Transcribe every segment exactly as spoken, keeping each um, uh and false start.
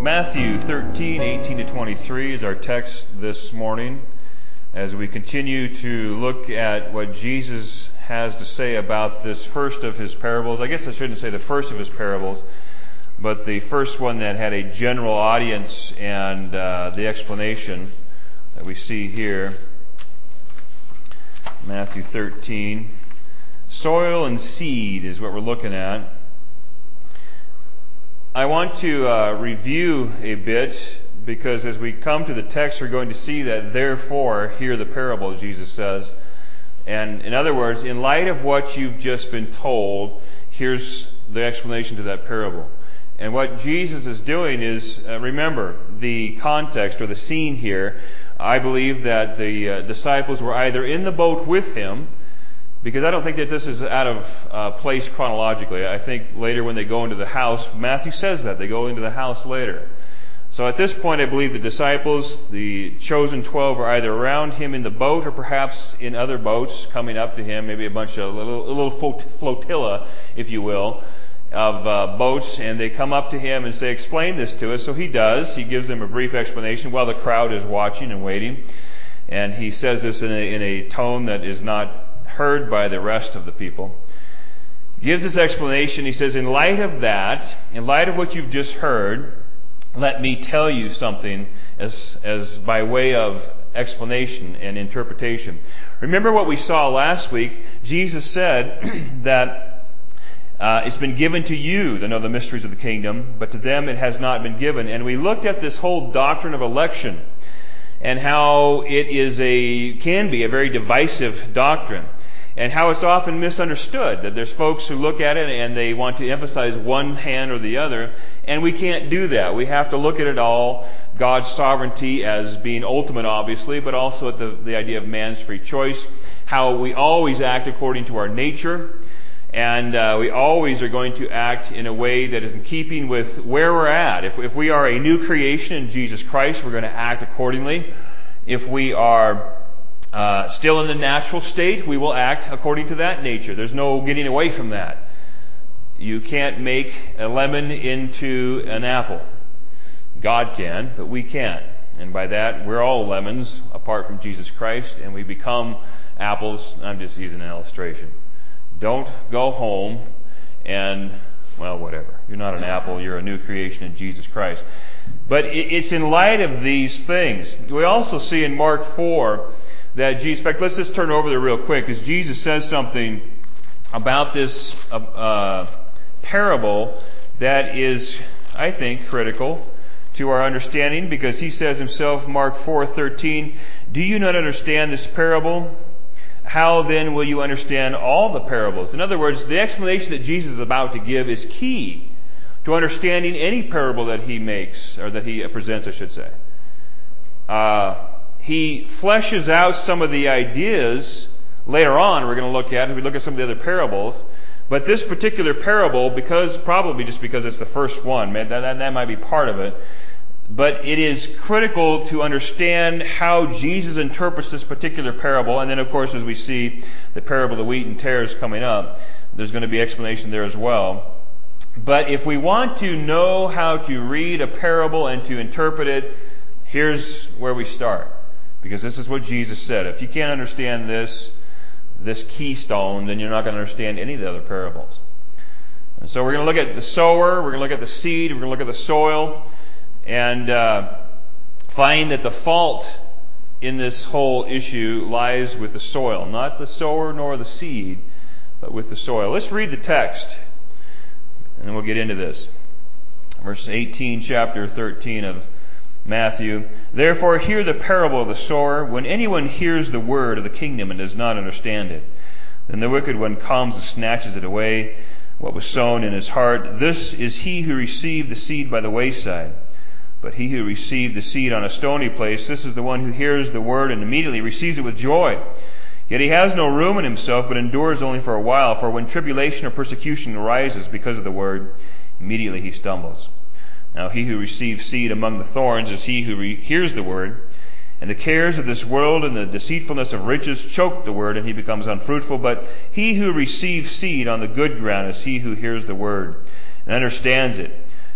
Matthew thirteen, eighteen to twenty-three is our text this morning as we continue to look at what Jesus has to say about this first of his parables. I guess I shouldn't say the first of his parables, but the first one that had a general audience and uh, the explanation that we see here. Matthew thirteen. Soil and seed is what we're looking at. I want to uh, review a bit because as we come to the text, we're going to see that therefore, hear the parable, Jesus says. And in other words, in light of what you've just been told, here's the explanation to that parable. And what Jesus is doing is, uh, remember, the context or the scene here. I believe that the uh, disciples were either in the boat with him, because I don't think that this is out of uh, place chronologically. I think later when they go into the house, Matthew says that. They go into the house later. So at this point, I believe the disciples, the chosen twelve, are either around him in the boat or perhaps in other boats coming up to him, maybe a bunch of, a little, a little flotilla, if you will, of uh, boats, and they come up to him and say, explain this to us. So he does. He gives them a brief explanation while the crowd is watching and waiting. And he says this in a, in a tone that is not heard by the rest of the people. He gives this explanation. He says, in light of that, in light of what you've just heard, let me tell you something as, as by way of explanation and interpretation. Remember what we saw last week. Jesus said that uh, it's been given to you to know the mysteries of the kingdom, but to them it has not been given. And we looked at this whole doctrine of election and how it is a, can be a very divisive doctrine. And how it's often misunderstood, that there's folks who look at it and they want to emphasize one hand or the other, and we can't do that. We have to look at it all, God's sovereignty as being ultimate, obviously, but also at the, the idea of man's free choice, how we always act according to our nature, and uh, we always are going to act in a way that is in keeping with where we're at. If, if we are a new creation in Jesus Christ, we're going to act accordingly. If we are Uh, still in the natural state, we will act according to that nature. There's no getting away from that. You can't make a lemon into an apple. God can, but we can't. And by that, we're all lemons apart from Jesus Christ, and we become apples. I'm just using an illustration. Don't go home and, well, whatever. You're not an apple. You're a new creation in Jesus Christ. But it's in light of these things. We also see in Mark four that Jesus, in fact, let's just turn over there real quick, because Jesus says something about this uh, uh, parable that is, I think, critical to our understanding, because he says himself, Mark four thirteen, do you not understand this parable? How then will you understand all the parables? In other words, the explanation that Jesus is about to give is key to understanding any parable that he makes, or that he presents, I should say. Uh, He fleshes out some of the ideas later on we're going to look at as we look at some of the other parables. But this particular parable, because probably just because it's the first one, that, that, that might be part of it, but it is critical to understand how Jesus interprets this particular parable. And then, of course, as we see the parable of the wheat and tares coming up, there's going to be explanation there as well. But if we want to know how to read a parable and to interpret it, here's where we start. Because this is what Jesus said. If you can't understand this, this keystone, then you're not going to understand any of the other parables. And so we're going to look at the sower, we're going to look at the seed, we're going to look at the soil, and uh, find that the fault in this whole issue lies with the soil. Not the sower nor the seed, but with the soil. Let's read the text, and then we'll get into this. Verse eighteen, chapter thirteen of Matthew, therefore hear the parable of the sower. When anyone hears the word of the kingdom and does not understand it, then the wicked one comes and snatches it away, what was sown in his heart. This is he who received the seed by the wayside. But he who received the seed on a stony place, this is the one who hears the word and immediately receives it with joy. Yet he has no room in himself, but endures only for a while. For when tribulation or persecution arises because of the word, immediately he stumbles. Now he who receives seed among the thorns is he who re- hears the word, and the cares of this world and the deceitfulness of riches choke the word, and he becomes unfruitful. But he who receives seed on the good ground is he who hears the word and understands it,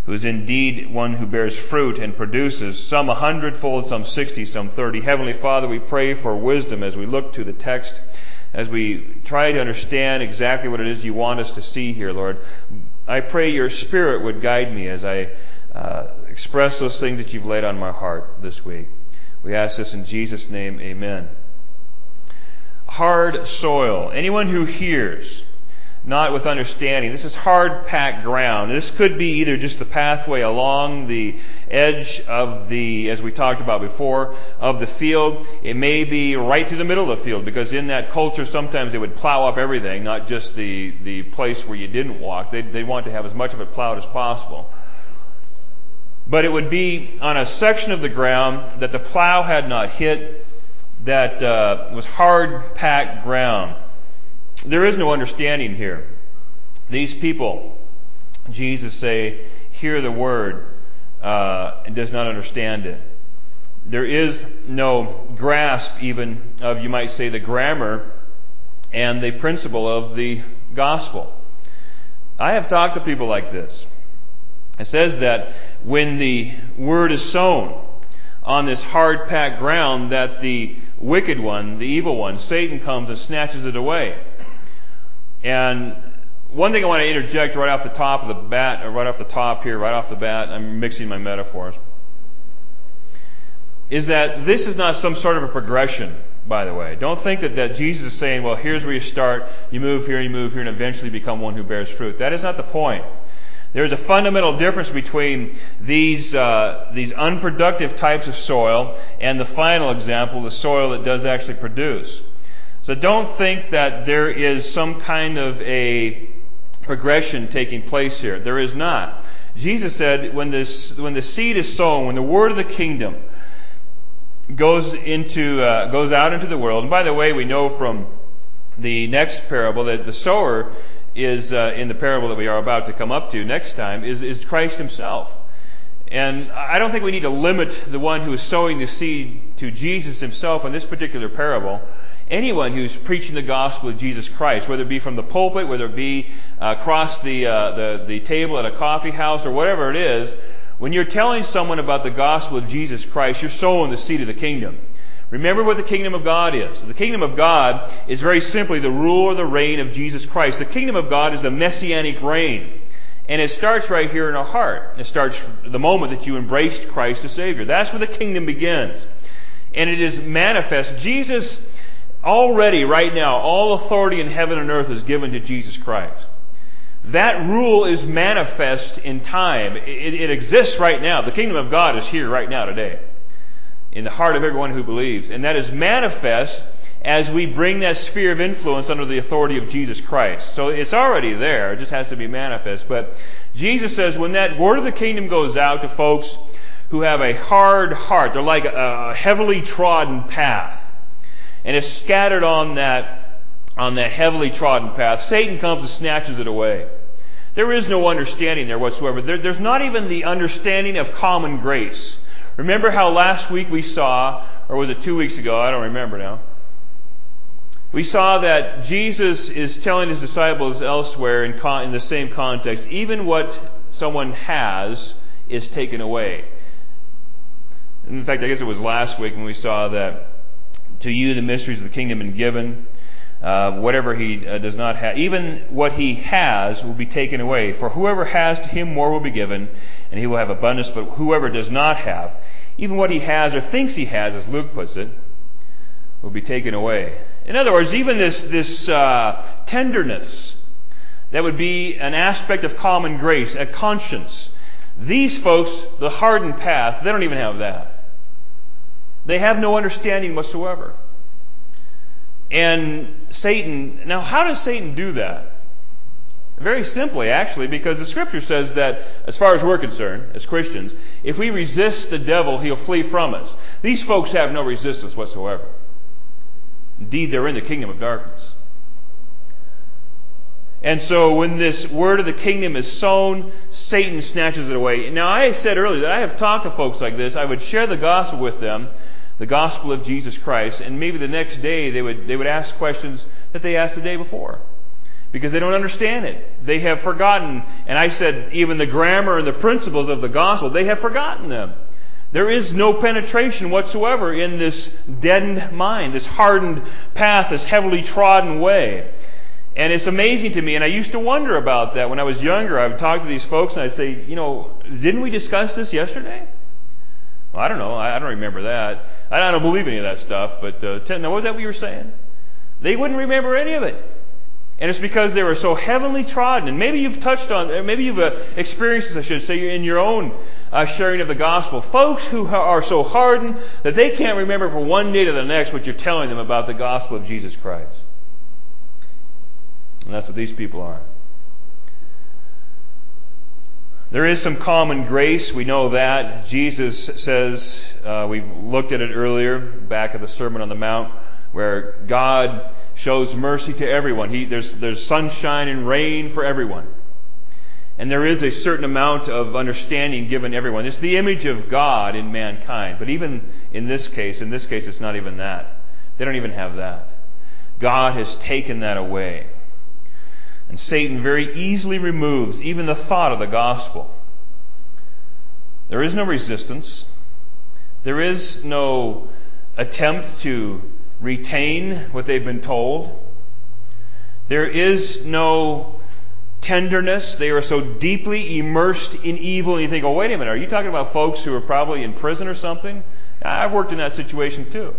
who is indeed one who bears fruit and produces, some a hundredfold, some sixty, some thirty. Heavenly Father, we pray for wisdom as we look to the text, as we try to understand exactly what it is you want us to see here, Lord. I pray your Spirit would guide me as I uh, express those things that you've laid on my heart this week. We ask this in Jesus' name, amen. Hard soil. Anyone who hears, not with understanding. This is hard packed ground. This could be either just the pathway along the edge of the, as we talked about before, of the field. It may be right through the middle of the field, because in that culture sometimes they would plow up everything, not just the, the place where you didn't walk. They they want to have as much of it plowed as possible. But it would be on a section of the ground that the plow had not hit, that uh, was hard packed ground. There is no understanding here. These people, Jesus say, hear the word uh, and does not understand it. There is no grasp even of, you might say, the grammar and the principle of the gospel. I have talked to people like this. It says that when the word is sown on this hard packed ground, that the wicked one, the evil one, Satan, comes and snatches it away. And one thing I want to interject right off the top of the bat, or right off the top here, right off the bat, I'm mixing my metaphors, is that this is not some sort of a progression, by the way. Don't think that, that Jesus is saying, well, here's where you start, you move here, you move here, and eventually become one who bears fruit. That is not the point. There's a fundamental difference between these uh, these unproductive types of soil and the final example, the soil that does actually produce. So don't think that there is some kind of a progression taking place here. There is not. Jesus said when this when the seed is sown, when the word of the kingdom goes into uh, goes out into the world. And by the way, we know from the next parable that the sower is uh, in the parable that we are about to come up to next time is, is Christ himself. And I don't think we need to limit the one who is sowing the seed to Jesus himself in this particular parable. Anyone who's preaching the gospel of Jesus Christ, whether it be from the pulpit, whether it be uh, across the, uh, the the table at a coffee house or whatever it is, when you're telling someone about the gospel of Jesus Christ, you're sowing the seed of the kingdom. Remember what the kingdom of God is. The kingdom of God is very simply the rule or the reign of Jesus Christ. The kingdom of God is the messianic reign. And it starts right here in our heart. It starts the moment that you embraced Christ as Savior. That's where the kingdom begins. And it is manifest. Jesus, already right now, all authority in heaven and earth is given to Jesus Christ. That rule is manifest in time. It, it exists right now. The kingdom of God is here right now today, in the heart of everyone who believes. And that is manifest as we bring that sphere of influence under the authority of Jesus Christ. So it's already there. It just has to be manifest. But Jesus says when that word of the kingdom goes out to folks who have a hard heart, they're like a heavily trodden path, and it's scattered on that, on that heavily trodden path, Satan comes and snatches it away. There is no understanding there whatsoever. There, there's not even the understanding of common grace. Remember how last week we saw, or was it two weeks ago? I don't remember now. We saw that Jesus is telling his disciples elsewhere in, con- in the same context, even what someone has is taken away. In fact, I guess it was last week when we saw that to you the mysteries of the kingdom have been given. Uh, whatever he uh, does not have, even what he has will be taken away. For whoever has, to him more will be given, and he will have abundance. But whoever does not have, even what he has or thinks he has, as Luke puts it, will be taken away. In other words, even this this uh, tenderness that would be an aspect of common grace, a conscience. These folks, the hardened path, they don't even have that. They have no understanding whatsoever. And Satan, now how does Satan do that? Very simply, actually, because the Scripture says that, as far as we're concerned, as Christians, if we resist the devil, he'll flee from us. These folks have no resistance whatsoever. Indeed, they're in the kingdom of darkness. And so when this word of the kingdom is sown, Satan snatches it away. Now, I said earlier that I have talked to folks like this. I would share the gospel with them, the gospel of Jesus Christ, and maybe the next day they would they would ask questions that they asked the day before. because they don't understand it. They have forgotten, and I said even the grammar and the principles of the gospel, they have forgotten them. There is no penetration whatsoever in this deadened mind, this hardened path, this heavily trodden way. And it's amazing to me, and I used to wonder about that when I was younger. I would talk to these folks and I'd say, you know, didn't we discuss this yesterday? Well, I don't know. I don't remember that. I don't believe any of that stuff, but uh, tell, now, what was that what you were saying? They wouldn't remember any of it. And it's because they were so heavily trodden. And maybe you've touched on, maybe you've uh, experienced this, I should say, in your own uh, sharing of the gospel. Folks who are so hardened that they can't remember from one day to the next what you're telling them about the gospel of Jesus Christ. And that's what these people are. There is some common grace. We know that. Jesus says, uh, we've looked at it earlier, back at the Sermon on the Mount, where God shows mercy to everyone. He, there's, there's sunshine and rain for everyone. And there is a certain amount of understanding given everyone. It's the image of God in mankind. But even in this case, in this case, it's not even that. They don't even have that. God has taken that away. And Satan very easily removes even the thought of the gospel. There is no resistance. There is no attempt to retain what they've been told. There is no tenderness. They are so deeply immersed in evil. And you think, oh, wait a minute, are you talking about folks who are probably in prison or something? I've worked in that situation too.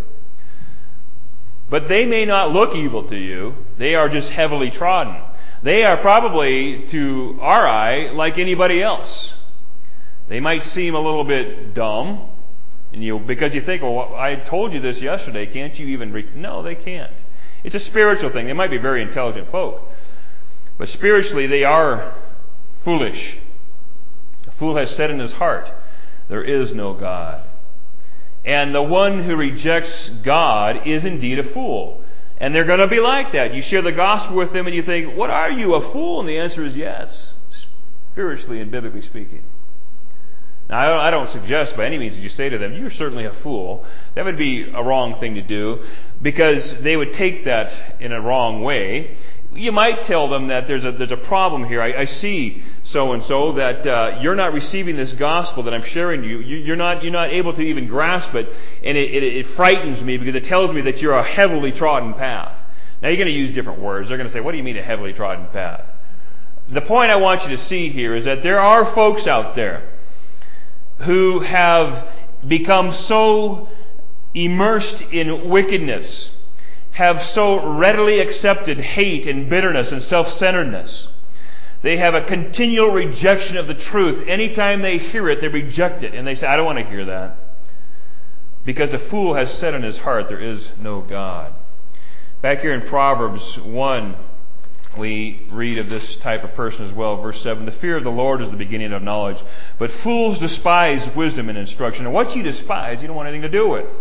But they may not look evil to you. They are just heavily trodden. They are probably, to our eye, like anybody else. They might seem a little bit dumb, and you because you think, well, I told you this yesterday. Can't you even re-? No, they can't. It's a spiritual thing. They might be very intelligent folk, but spiritually they are foolish. The fool has said in his heart, there is no God. And the one who rejects God is indeed a fool. And they're going to be like that. You share the gospel with them and you think, what are you, a fool? And the answer is yes, spiritually and biblically speaking. Now, I don't suggest by any means that you say to them, you're certainly a fool. That would be a wrong thing to do, because they would take that in a wrong way. You might tell them that there's a there's a problem here. I, I see so and so that uh, you're not receiving this gospel that I'm sharing you. you. You're not you're not able to even grasp it, and it, it, it frightens me because it tells me that you're a heavily trodden path. Now you're going to use different words. They're going to say, "What do you mean a heavily trodden path?" The point I want you to see here is that there are folks out there who have become so immersed in wickedness, have so readily accepted hate and bitterness and self-centeredness. They have a continual rejection of the truth. Anytime they hear it, they reject it. And they say, I don't want to hear that. Because the fool has said in his heart, there is no God. Back here in Proverbs one, we read of this type of person as well. Verse seven, the fear of the Lord is the beginning of knowledge, but fools despise wisdom and instruction. And what you despise, you don't want anything to do with.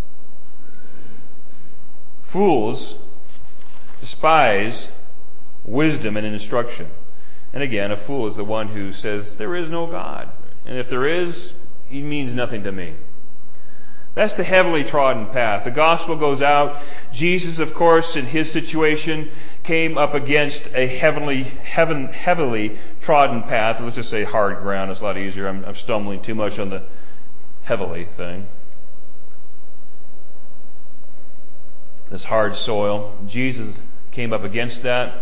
Fools despise wisdom and instruction. And again, a fool is the one who says, there is no God. And if there is, he means nothing to me. That's the heavily trodden path. The gospel goes out. Jesus, of course, in his situation, came up against a heavenly, heaven, heavily trodden path. Let's just say hard ground. It's a lot easier. I'm, I'm stumbling too much on the heavily thing. This hard soil. Jesus came up against that.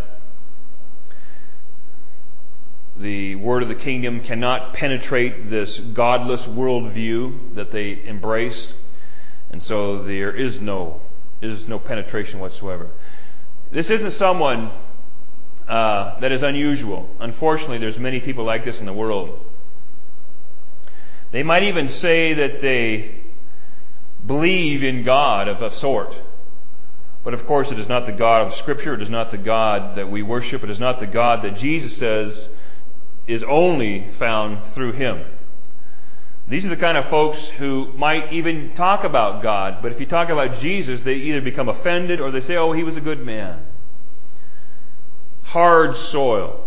The word of the kingdom cannot penetrate this godless worldview that they embrace. And so there is no, is no penetration whatsoever. This isn't someone uh, that is unusual. Unfortunately, there's many people like this in the world. They might even say that they believe in God of a sort. But of course, it is not the God of Scripture. It is not the God that we worship. It is not the God that Jesus says is only found through Him. These are the kind of folks who might even talk about God, but if you talk about Jesus, they either become offended or they say, oh, he was a good man. Hard soil.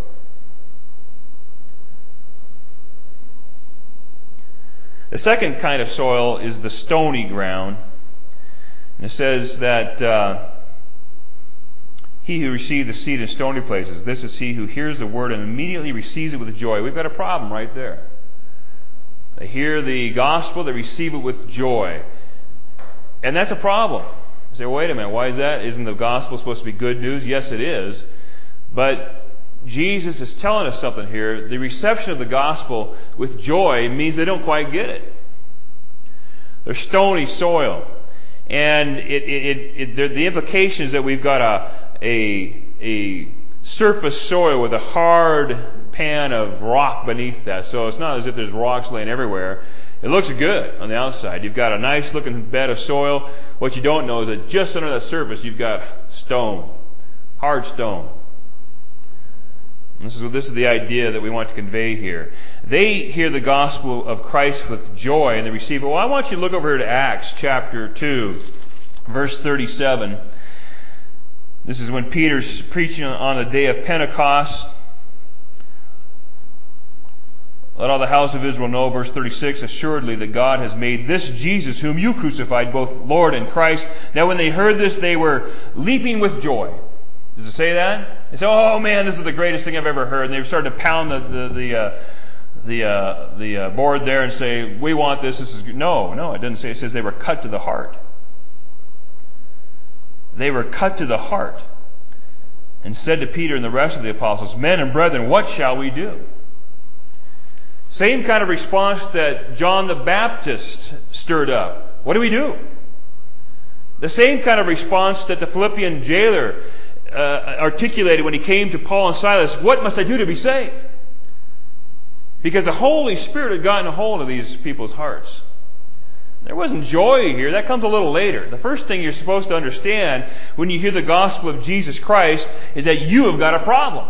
The second kind of soil is the stony ground. And it says that uh, He who received the seed in stony places, this is he who hears the word and immediately receives it with joy. We've got a problem right there. They hear the gospel, they receive it with joy. And that's a problem. You say, wait a minute, why is that? Isn't the gospel supposed to be good news? Yes, it is. But Jesus is telling us something here. The reception of the gospel with joy means they don't quite get it. They're stony soil. And it, it, it, it, the implication is that we've got a, a, a surface soil with a hard pan of rock beneath that. So it's not as if there's rocks laying everywhere. It looks good on the outside. You've got a nice looking bed of soil. What you don't know is that just under the surface you've got stone. Hard stone. And this is, this is the idea that we want to convey here. They hear the gospel of Christ with joy and they receive it. Well, I want you to look over here to Acts chapter two, verse thirty-seven. This is when Peter's preaching on the day of Pentecost. Let all the house of Israel know, verse thirty-six, assuredly that God has made this Jesus whom you crucified, both Lord and Christ. Now when they heard this, they were leaping with joy. Does it say that? They say, oh man, this is the greatest thing I've ever heard. And they started to pound the, the, the, uh, the, uh, the uh, board there and say, we want this, this is good. No, no, it doesn't say. It says they were cut to the heart. They were cut to the heart and said to Peter and the rest of the apostles, men and brethren, what shall we do? Same kind of response that John the Baptist stirred up. What do we do? The same kind of response that the Philippian jailer uh, articulated when he came to Paul and Silas. What must I do to be saved? Because the Holy Spirit had gotten a hold of these people's hearts. There wasn't joy here. That comes a little later. The first thing you're supposed to understand when you hear the gospel of Jesus Christ is that you have got a problem.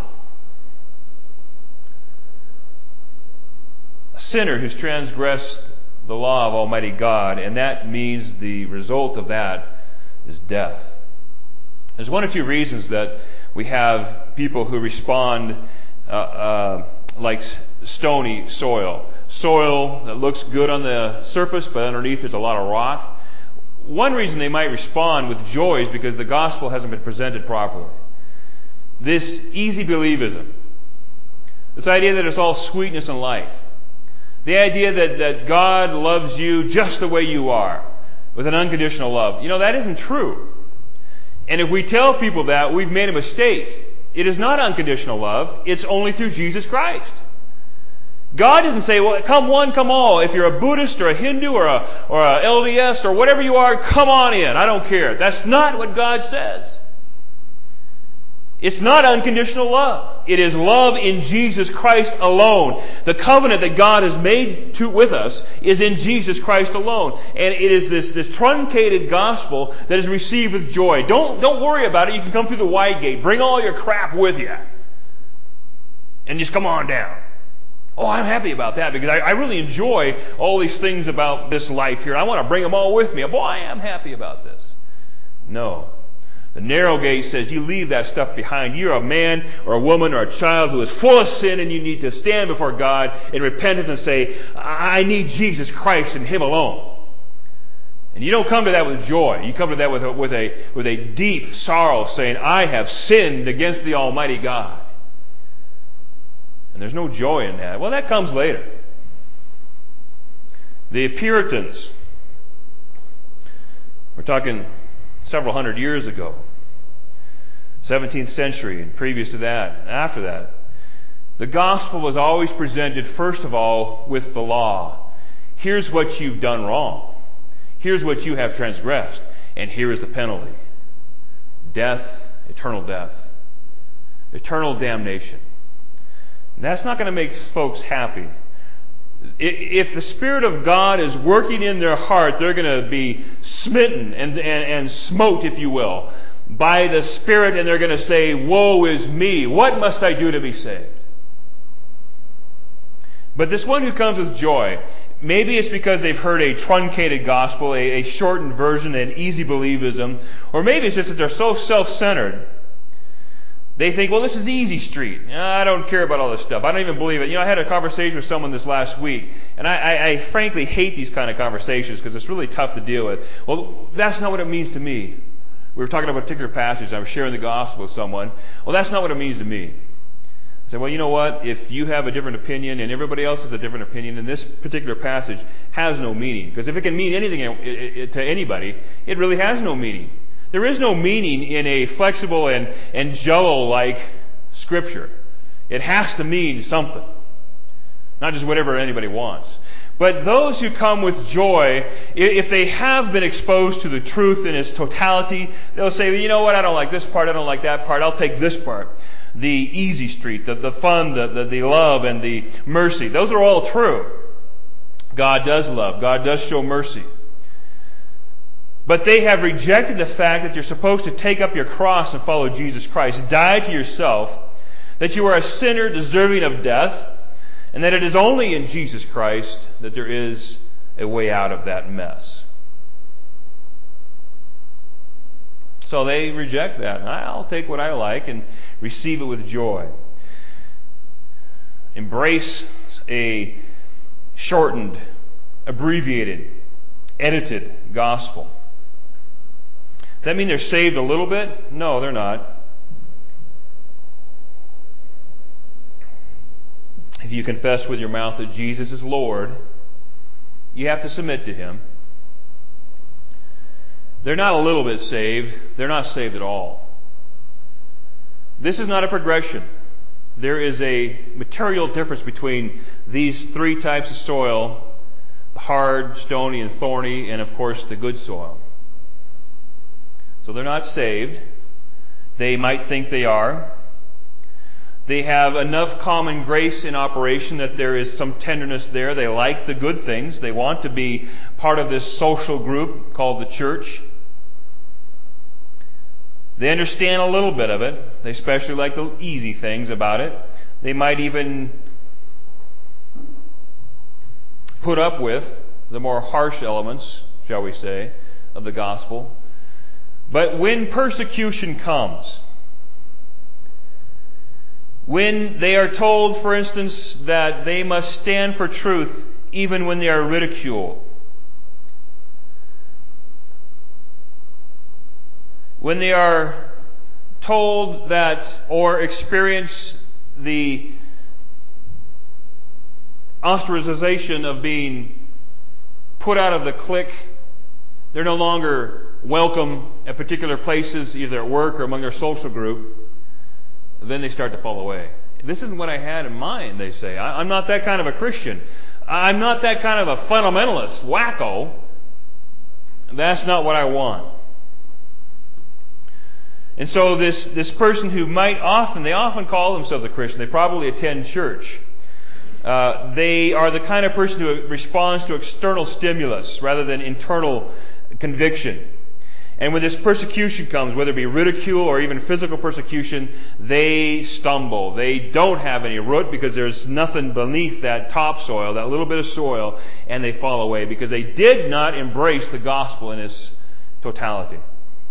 A sinner who's transgressed the law of Almighty God, and that means the result of that is death. There's one or two reasons that we have people who respond uh, uh, like stony soil. Soil that looks good on the surface, but underneath there's a lot of rock. One reason they might respond with joy is because the gospel hasn't been presented properly. This easy believism, this idea that it's all sweetness and light, the idea that, that God loves you just the way you are, with an unconditional love. You know, that isn't true. And if we tell people that, we've made a mistake. It is not unconditional love. It's only through Jesus Christ. God doesn't say, well, come one, come all. If you're a Buddhist or a Hindu or a, or a L D S or whatever you are, come on in. I don't care. That's not what God says. It's not unconditional love. It is love in Jesus Christ alone. The covenant that God has made to, with us is in Jesus Christ alone. And it is this, this truncated gospel that is received with joy. Don't, don't worry about it. You can come through the wide gate. Bring all your crap with you. And just come on down. Oh, I'm happy about that because I, I really enjoy all these things about this life here. I want to bring them all with me. Boy, I am happy about this. No. The narrow gate says you leave that stuff behind. You're a man or a woman or a child who is full of sin and you need to stand before God in repentance and say, I need Jesus Christ and Him alone. And you don't come to that with joy. You come to that with a, with a, with a deep sorrow saying, I have sinned against the Almighty God. And there's no joy in that. Well, that comes later. The Puritans, we're talking several hundred years ago, seventeenth century and previous to that and after that, the gospel was always presented first of all with the law. Here's what you've done wrong. Here's what you have transgressed. And here is the penalty. Death, eternal death. Eternal damnation. And that's not going to make folks happy. If the Spirit of God is working in their heart, they're going to be smitten and, and, and smote, if you will, by the Spirit, and they're going to say, woe is me. What must I do to be saved? But this one who comes with joy, maybe it's because they've heard a truncated gospel, a, a shortened version, an easy believism, or maybe it's just that they're so self-centered. They think, well, this is easy street. I don't care about all this stuff. I don't even believe it. You know, I had a conversation with someone this last week, and I, I, I frankly hate these kind of conversations because it's really tough to deal with. Well, that's not what it means to me. we were talking about a particular passage, and I was sharing the gospel with someone. Well, that's not what it means to me. I said, well, you know what? If you have a different opinion and everybody else has a different opinion, then this particular passage has no meaning. Because if it can mean anything to anybody, it really has no meaning. There is no meaning in a flexible and, and jello-like scripture. It has to mean something. Not just whatever anybody wants. But those who come with joy, if they have been exposed to the truth in its totality, they'll say, you know what, I don't like this part, I don't like that part, I'll take this part. The easy street, the, the fun, the, the, the love, and the mercy. Those are all true. God does love. God does show mercy. But they have rejected the fact that you're supposed to take up your cross and follow Jesus Christ. Die to yourself. That you are a sinner deserving of death. And that it is only in Jesus Christ that there is a way out of that mess. So they reject that. I'll take what I like and receive it with joy. Embrace a shortened, abbreviated, edited gospel. Does that mean they're saved a little bit? No, they're not. If you confess with your mouth that Jesus is Lord, you have to submit to Him. They're not a little bit saved. They're not saved at all. This is not a progression. There is a material difference between these three types of soil, the hard, stony, and thorny, and of course the good soil. So they're not saved. They might think they are. They have enough common grace in operation that there is some tenderness there. They like the good things. They want to be part of this social group called the church. They understand a little bit of it. They especially like the easy things about it. They might even put up with the more harsh elements, shall we say, of the gospel. But when persecution comes, when they are told, for instance, that they must stand for truth even when they are ridiculed, when they are told that or experience the ostracization of being put out of the clique, they're no longer welcome at particular places, either at work or among their social group, then they start to fall away. This isn't what I had in mind, they say. I, I'm not that kind of a Christian. I'm not that kind of a fundamentalist, wacko. That's not what I want. And so this, this person who might often, they often call themselves a Christian, they probably attend church. Uh, they are the kind of person who responds to external stimulus rather than internal conviction. And when this persecution comes, whether it be ridicule or even physical persecution, they stumble. They don't have any root because there's nothing beneath that topsoil, that little bit of soil, and they fall away because they did not embrace the gospel in its totality.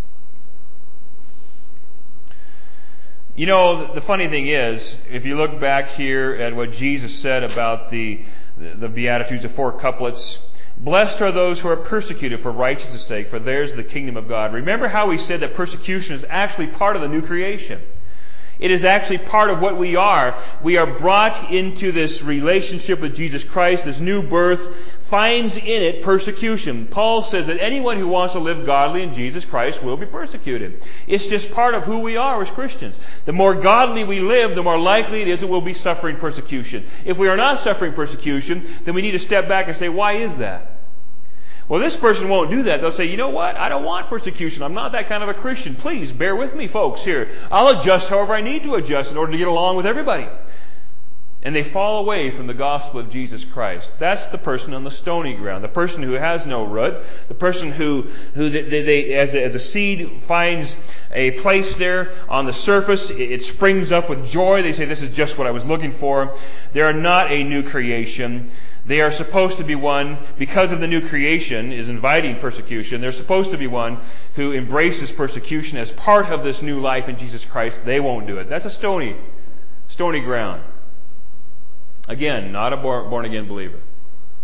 You know, the funny thing is, if you look back here at what Jesus said about the, the Beatitudes, the four couplets, blessed are those who are persecuted for righteousness' sake, for theirs is the kingdom of God. Remember how we said that persecution is actually part of the new creation. It is actually part of what we are. We are brought into this relationship with Jesus Christ. This new birth finds in it persecution. Paul says that anyone who wants to live godly in Jesus Christ will be persecuted. It's just part of who we are as Christians. The more godly we live, the more likely it is that we'll be suffering persecution. If we are not suffering persecution, then we need to step back and say, why is that? Well, this person won't do that. They'll say, you know what? I don't want persecution. I'm not that kind of a Christian. Please, bear with me, folks, here. I'll adjust however I need to adjust in order to get along with everybody. And they fall away from the gospel of Jesus Christ. That's the person on the stony ground. The person who has no root. The person who, who they, they, as, a, as a seed finds a place there on the surface, it, it springs up with joy. They say, this is just what I was looking for. They are not a new creation. They are supposed to be one, because of the new creation is inviting persecution, they're supposed to be one who embraces persecution as part of this new life in Jesus Christ. They won't do it. That's a stony, stony ground. Again, not a born-again believer.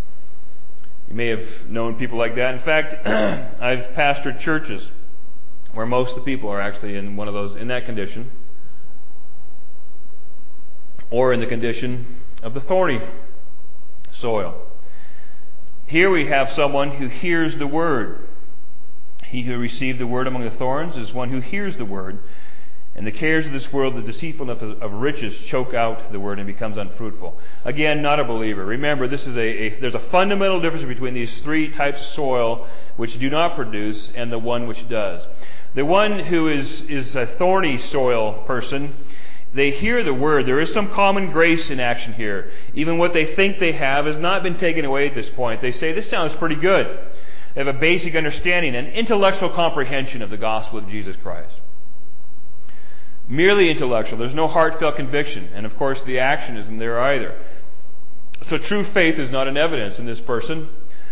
You may have known people like that. In fact, I've pastored churches where most of the people are actually in one of those, in that condition, or in the condition of the thorny soil. Here we have someone who hears the word. He who received the word among the thorns is one who hears the word, and the cares of this world, the deceitfulness of riches, choke out the word and becomes unfruitful. Again, not a believer. Remember, this is a, a there's a fundamental difference between these three types of soil which do not produce and the one which does. The one who is is a thorny soil person, they hear the word. There is some common grace in action here. Even what they think they have has not been taken away at this point. They say, this sounds pretty good. They have a basic understanding, an intellectual comprehension of the gospel of Jesus Christ. Merely intellectual. There's no heartfelt conviction. And of course, the action isn't there either. So true faith is not in evidence in this person.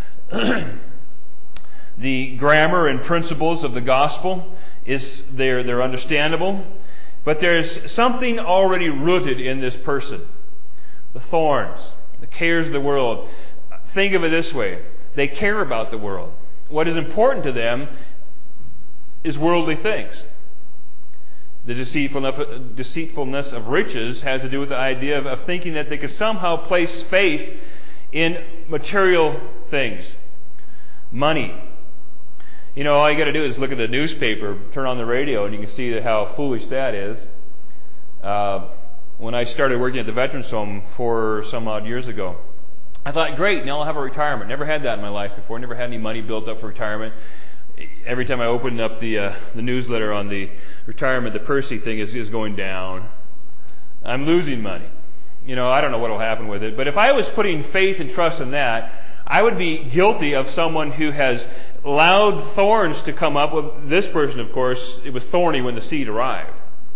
The grammar and principles of the gospel, is they're, they're understandable. But there's something already rooted in this person. The thorns, the cares of the world. Think of it this way. They care about the world. What is important to them is worldly things. The deceitfulness of riches has to do with the idea of, of thinking that they could somehow place faith in material things. Money. You know, all you got to do is look at the newspaper, turn on the radio, and you can see how foolish that is. Uh, when I started working at the Veterans Home four some odd years ago, I thought, great, now I'll have a retirement. Never had that in my life before. Never had any money built up for retirement. Every time I open up the uh, the newsletter on the retirement, the Percy thing is, is going down. I'm losing money. You know, I don't know what will happen with it. But if I was putting faith and trust in that, I would be guilty of someone who has allowed thorns to come up. With this person, of course, it was thorny when the seed arrived.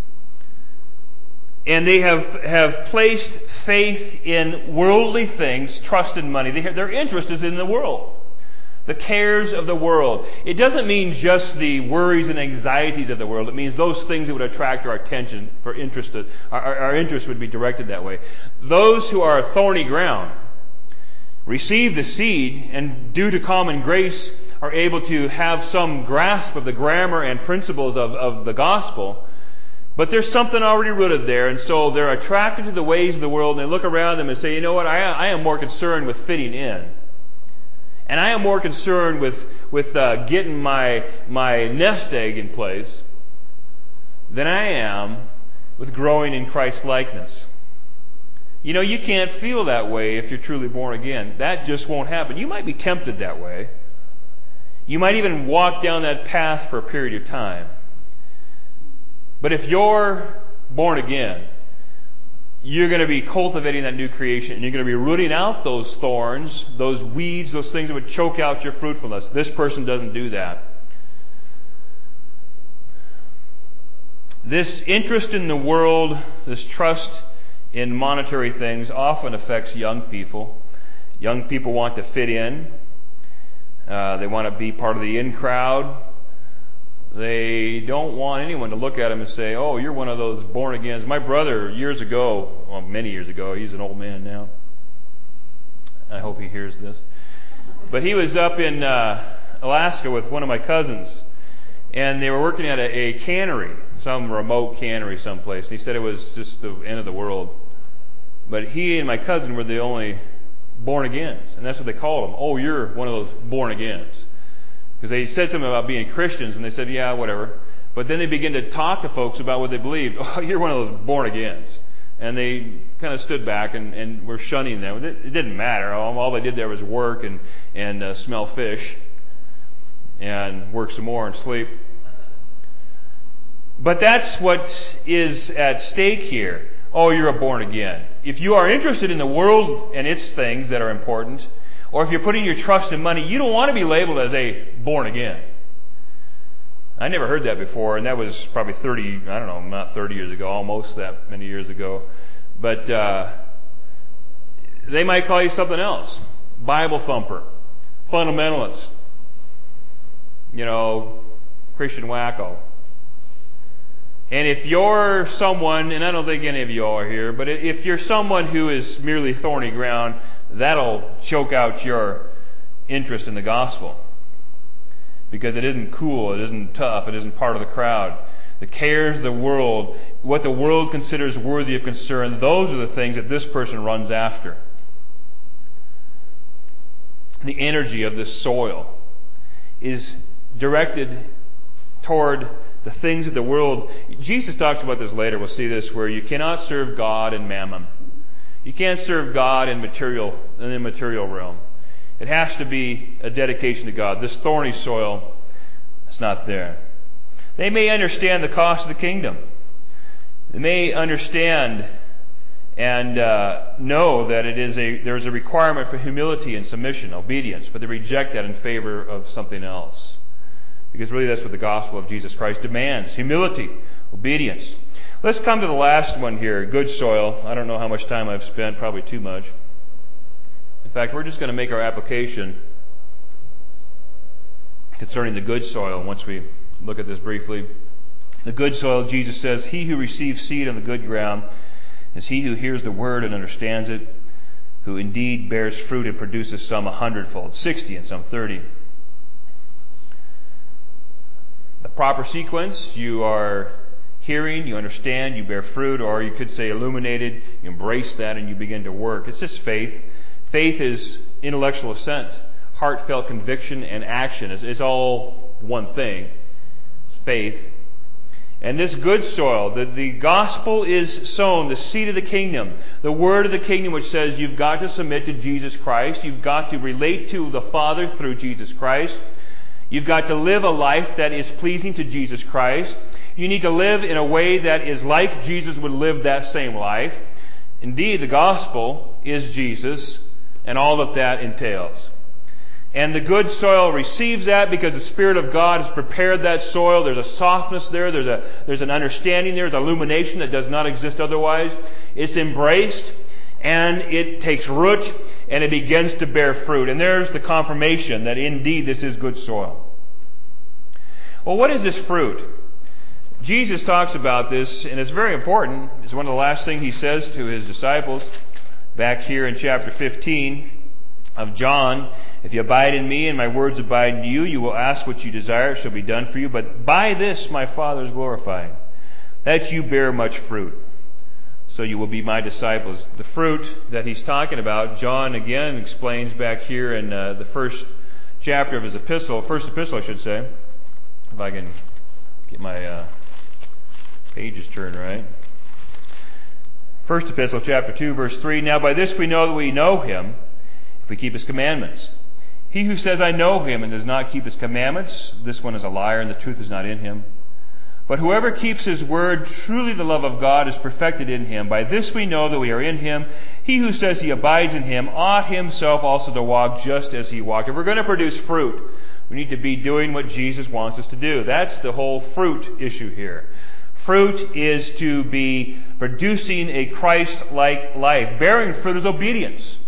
And they have, have placed faith in worldly things, trust in money. They have, their interest is in the world. The cares of the world. It doesn't mean just the worries and anxieties of the world. It means those things that would attract our attention for interest. Our, our interest would be directed that way. Those who are thorny ground receive the seed and due to common grace are able to have some grasp of the grammar and principles of, of the gospel. But there's something already rooted there, and so they're attracted to the ways of the world, and they look around them and say, you know what, I, I am more concerned with fitting in. And I am more concerned with, with uh, getting my, my nest egg in place than I am with growing in Christ's likeness. You know, you can't feel that way if you're truly born again. That just won't happen. You might be tempted that way. You might even walk down that path for a period of time. But if you're born again, you're going to be cultivating that new creation, and you're going to be rooting out those thorns, those weeds, those things that would choke out your fruitfulness. This person doesn't do that. This interest in the world, this trust in monetary things often affects young people. Young people want to fit in. Uh, they want to be part of the in crowd. They don't want anyone to look at them and say, oh, you're one of those born-agains. My brother, years ago, well, many years ago, he's an old man now. I hope he hears this. But he was up in uh, Alaska with one of my cousins, and they were working at a, a cannery, some remote cannery someplace. And he said it was just the end of the world. But he and my cousin were the only born-agains, and that's what they called them. Oh, you're one of those born-agains. Because they said something about being Christians, and they said, yeah, whatever. But then they began to talk to folks about what they believed. Oh, you're one of those born-agains. And they kind of stood back and, and were shunning them. It, it didn't matter. All, all they did there was work and, and uh, smell fish and work some more and sleep. But that's what is at stake here. Oh, you're a born-again. If you are interested in the world and its things that are important, or if you're putting your trust in money, you don't want to be labeled as a born-again. I never heard that before, and that was probably thirty, I don't know, not thirty years ago, almost that many years ago. But uh, they might call you something else. Bible thumper, fundamentalist, you know, Christian wacko. And if you're someone, and I don't think any of you all are here, but if you're someone who is merely thorny ground, that'll choke out your interest in the gospel. because it isn't cool, it isn't tough, it isn't part of the crowd. The cares of the world, what the world considers worthy of concern, those are the things that this person runs after. The energy of this soil is directed toward the things of the world. Jesus talks about this later. We'll see this, where you cannot serve God and mammon. You can't serve God in material, in the material realm. It has to be a dedication to God. This thorny soil is not there. They may understand the cost of the kingdom. They may understand and uh, know that it is a there's a requirement for humility and submission, obedience, but they reject that in favor of something else. Because really that's what the gospel of Jesus Christ demands. Humility, obedience. Let's come to the last one here, good soil. I don't know how much time I've spent, probably too much. In fact, we're just going to make our application concerning the good soil once we look at this briefly. The good soil, Jesus says, he who receives seed on the good ground is he who hears the word and understands it, who indeed bears fruit and produces some a hundredfold, sixty and some thirty. The proper sequence, you are hearing, you understand, you bear fruit, or you could say illuminated, you embrace that and you begin to work. It's just faith. Faith is intellectual assent, heartfelt conviction, and action. It's, it's all one thing. It's faith. And this good soil, the, the gospel is sown, the seed of the kingdom, the word of the kingdom which says you've got to submit to Jesus Christ, you've got to relate to the Father through Jesus Christ, you've got to live a life that is pleasing to Jesus Christ, you need to live in a way that is like Jesus would live that same life. Indeed, the gospel is Jesus and all that that entails. And the good soil receives that because the Spirit of God has prepared that soil. There's a softness there. There's a there's an understanding there. There's illumination that does not exist otherwise. It's embraced and it takes root and it begins to bear fruit. And there's the confirmation that indeed this is good soil. Well, what is this fruit? Jesus talks about this, and it's very important. It's one of the last things he says to his disciples back here in chapter fifteen of John. If you abide in me and my words abide in you, you will ask what you desire, it shall be done for you. But by this my Father is glorified, that you bear much fruit, so you will be my disciples. The fruit that he's talking about, John again explains back here in uh, the first chapter of his epistle, first epistle I should say, if I can get my uh, pages turned right. First epistle, chapter two, verse three. Now by this we know that we know him, if we keep his commandments. He who says, I know him, and does not keep his commandments, this one is a liar, and the truth is not in him. But whoever keeps his word, truly the love of God is perfected in him. By this we know that we are in him. He who says he abides in him ought himself also to walk just as he walked. If we're going to produce fruit, we need to be doing what Jesus wants us to do. That's the whole fruit issue here. Fruit is to be producing a Christ-like life. Bearing fruit is obedience.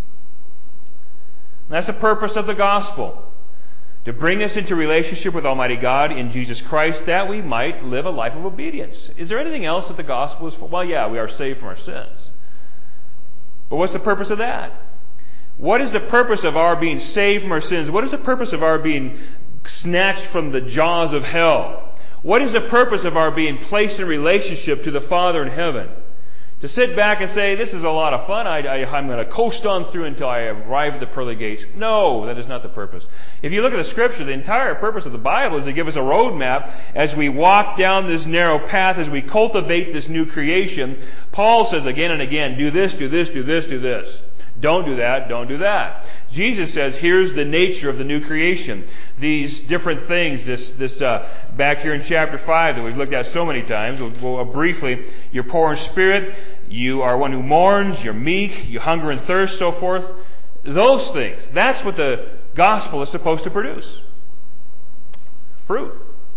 And that's the purpose of the gospel. To bring us into relationship with Almighty God in Jesus Christ, that we might live a life of obedience. Is there anything else that the gospel is for? Well, yeah, we are saved from our sins. But what's the purpose of that? What is the purpose of our being saved from our sins? What is the purpose of our being snatched from the jaws of hell? What is the purpose of our being placed in relationship to the Father in heaven? To sit back and say, this is a lot of fun, I, I, I'm going to coast on through until I arrive at the pearly gates. No, that is not the purpose. If you look at the Scripture, the entire purpose of the Bible is to give us a roadmap as we walk down this narrow path, as we cultivate this new creation. Paul says again and again, do this, do this, do this, do this. Don't do that, don't do that. Jesus says, here's the nature of the new creation. These different things, this, this, uh, back here in chapter five that we've looked at so many times, we'll, we'll uh, briefly, you're poor in spirit, you are one who mourns, you're meek, you hunger and thirst, so forth. Those things, that's what the gospel is supposed to produce. Fruit.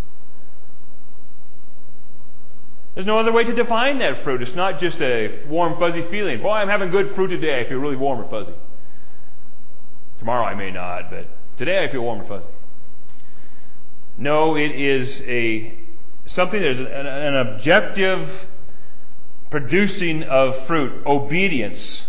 There's no other way to define that fruit. It's not just a warm, fuzzy feeling. Boy, I'm having good fruit today. I feel really warm and fuzzy. Tomorrow I may not, but today I feel warm and fuzzy. No, it is a something that is an, an objective producing of fruit, obedience.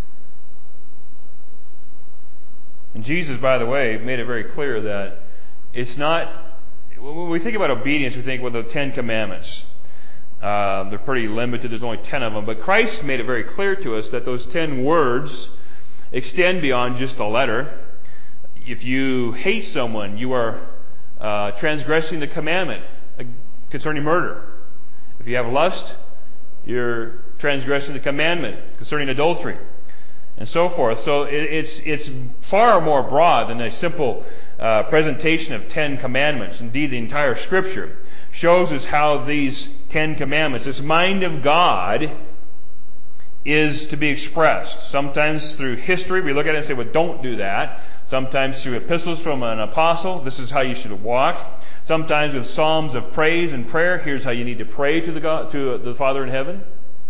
And Jesus, by the way, made it very clear that it's not, when we think about obedience, we think, well, the Ten Commandments. Uh, they're pretty limited. There's only ten of them. But Christ made it very clear to us that those ten words extend beyond just the letter. If you hate someone, you are uh, transgressing the commandment concerning murder. If you have lust, you're transgressing the commandment concerning adultery, and so forth. So it, it's it's far more broad than a simple uh, presentation of ten commandments. Indeed, the entire Scripture shows us how these Ten Commandments, this mind of God, is to be expressed. Sometimes through history, we look at it and say, well, don't do that. Sometimes through epistles from an apostle, this is how you should walk. Sometimes with psalms of praise and prayer, here's how you need to pray to the God, to the Father in heaven.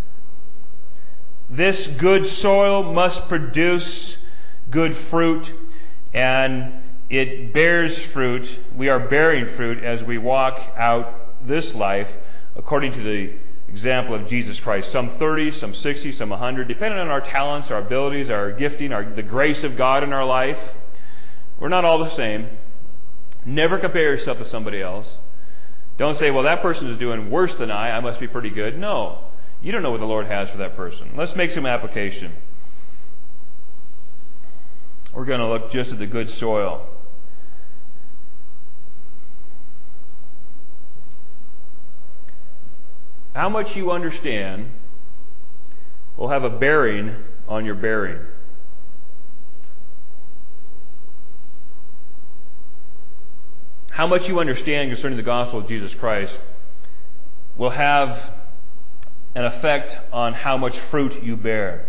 This good soil must produce good fruit, and it bears fruit. We are bearing fruit as we walk out this life according to the example of Jesus Christ. Some thirty, some sixty, some one hundred, depending on our talents, our abilities, our gifting, our, the grace of God in our life. We're not all the same. Never compare yourself to somebody else. Don't say, well, that person is doing worse than I, I must be pretty good. No. You don't know what the Lord has for that person. Let's make some application. We're going to look just at the good soil. How much you understand will have a bearing on your bearing. How much you understand concerning the gospel of Jesus Christ will have an effect on how much fruit you bear.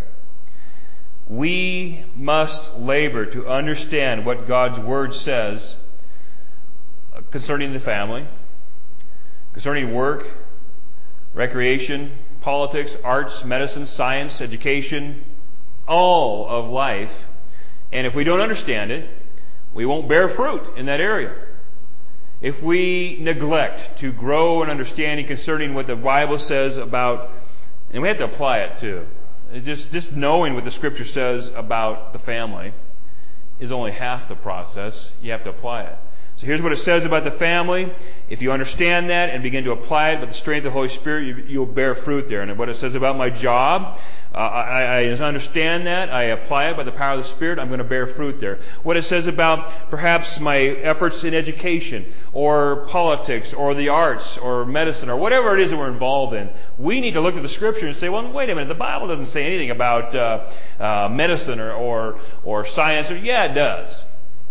We must labor to understand what God's Word says concerning the family, concerning work, recreation, politics, arts, medicine, science, education, all of life. And if we don't understand it, we won't bear fruit in that area. If we neglect to grow in understanding concerning what the Bible says about, and we have to apply it too. Just, just knowing what the Scripture says about the family is only half the process. You have to apply it. So here's what it says about the family. If you understand that and begin to apply it by the strength of the Holy Spirit, you, you'll bear fruit there. And what it says about my job, uh, I, I understand that. I apply it by the power of the Spirit. I'm going to bear fruit there. What it says about perhaps my efforts in education or politics or the arts or medicine or whatever it is that we're involved in, we need to look at the Scripture and say, well, wait a minute. The Bible doesn't say anything about uh, uh, medicine or, or, or science. Or, yeah, it does.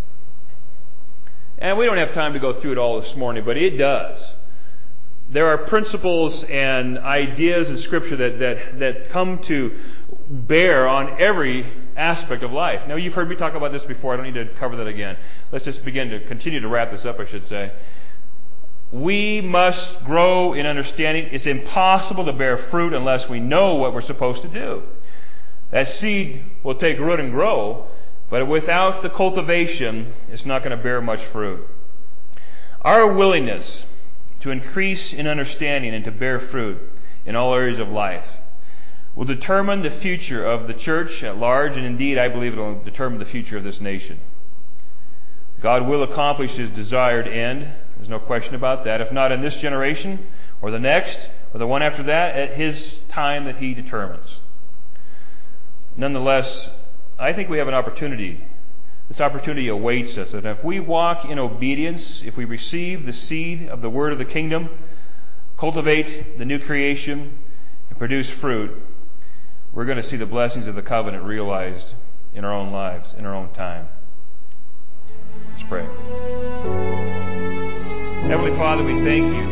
And we don't have time to go through it all this morning, but it does. There are principles and ideas in Scripture that, that, that come to bear on every aspect of life. Now, you've heard me talk about this before. I don't need to cover that again. Let's just begin to continue to wrap this up, I should say. We must grow in understanding. It's impossible to bear fruit unless we know what we're supposed to do. That seed will take root and grow, but without the cultivation, it's not going to bear much fruit. Our willingness to increase in understanding and to bear fruit in all areas of life will determine the future of the church at large, and indeed, I believe it will determine the future of this nation. God will accomplish His desired end. There's no question about that. If not in this generation, or the next, or the one after that, at His time that He determines. Nonetheless, I think we have an opportunity. This opportunity awaits us. And if we walk in obedience, if we receive the seed of the word of the kingdom, cultivate the new creation, and produce fruit, we're going to see the blessings of the covenant realized in our own lives, in our own time. Let's pray. Heavenly Father, we thank You